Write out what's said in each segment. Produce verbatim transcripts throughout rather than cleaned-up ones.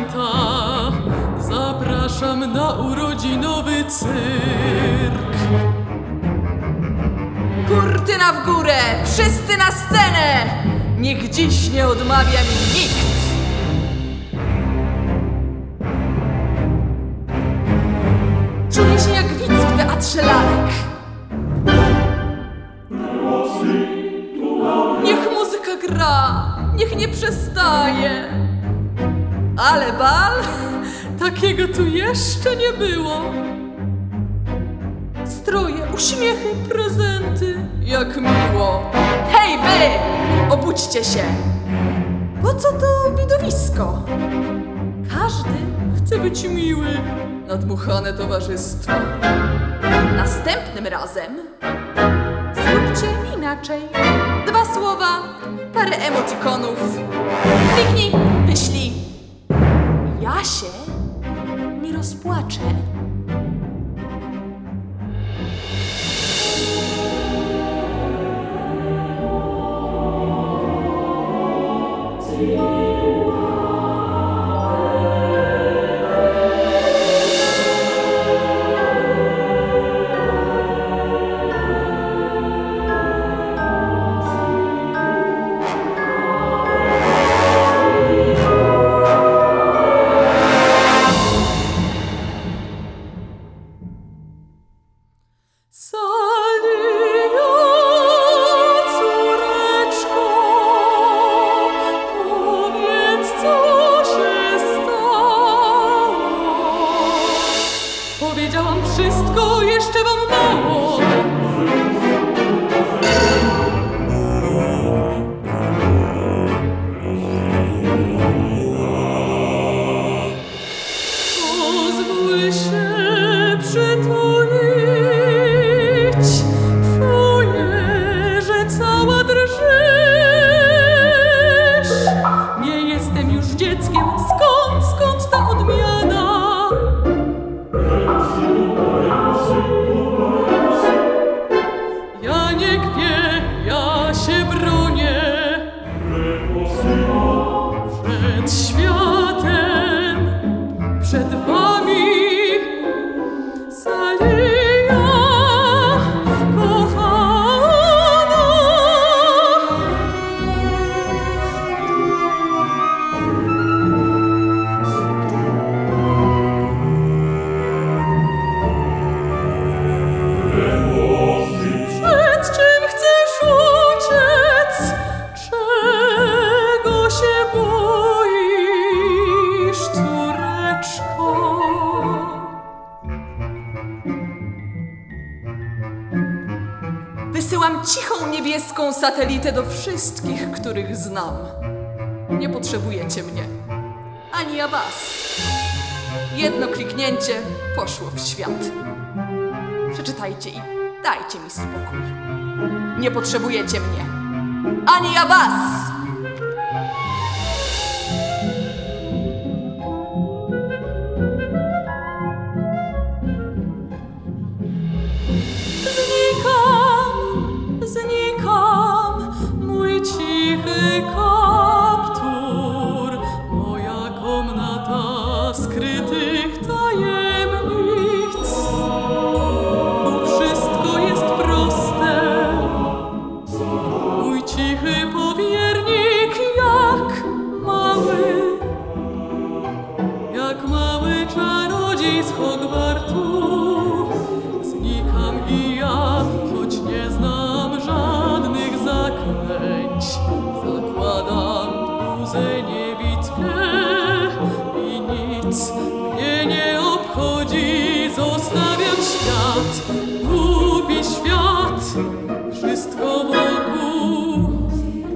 lata zapraszam na urodzinowy cyrk. Kurtyna w górę! Wszyscy na scenę! Niech dziś nie odmawia mi nikt! Czuję się jak widz w teatrze lalek. Niech muzyka gra, niech nie przestaje. Ale bal? Takiego tu jeszcze nie było. Stroje, uśmiechy, prezenty, jak miło. Hej wy! Obudźcie się! Po co to widowisko? Każdy chce być miły. Nadmuchane towarzystwo. Następnym razem zróbcie inaczej. Dwa słowa, parę emotikonów. Kliknij, wyślij. Ja się nie rozpłaczę. Salio, córeczko, powiedz, co się stało. Powiedziałam wszystko, jeszcze wam mało. Pozwól się przytulić. Czuję, że cała drżysz. Nie jestem już dzieckiem. Skąd, skąd ta odmiana? Ja nie kpię, ja się bronię. Przed światem, przed wami. Salia, kochana. Przed czym chcesz uciec? Czego się boisz, córeczko? Wysyłam cichą niebieską satelitę do wszystkich, których znam. Nie potrzebujecie mnie, ani ja was. Jedno kliknięcie poszło w świat. Przeczytajcie i dajcie mi spokój. Nie potrzebujecie mnie, ani ja was. Znikam, mój cichy kaptur, moja komnata skrytych tajemnic. Tu wszystko jest proste, mój cichy powiernik jak mały, jak mały czarodziej z Hogwartu. Znikam i ja, choć nie znam żadnych zaklęć. Zakładam bluzę niewidkę i nic mnie nie obchodzi. Zostawiam świat, głupi świat, wszystko wokół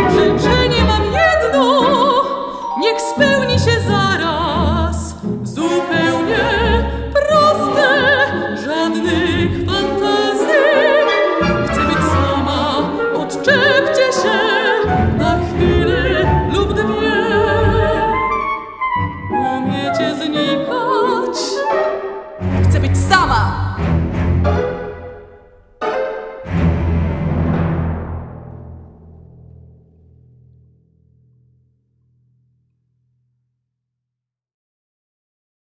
Życzę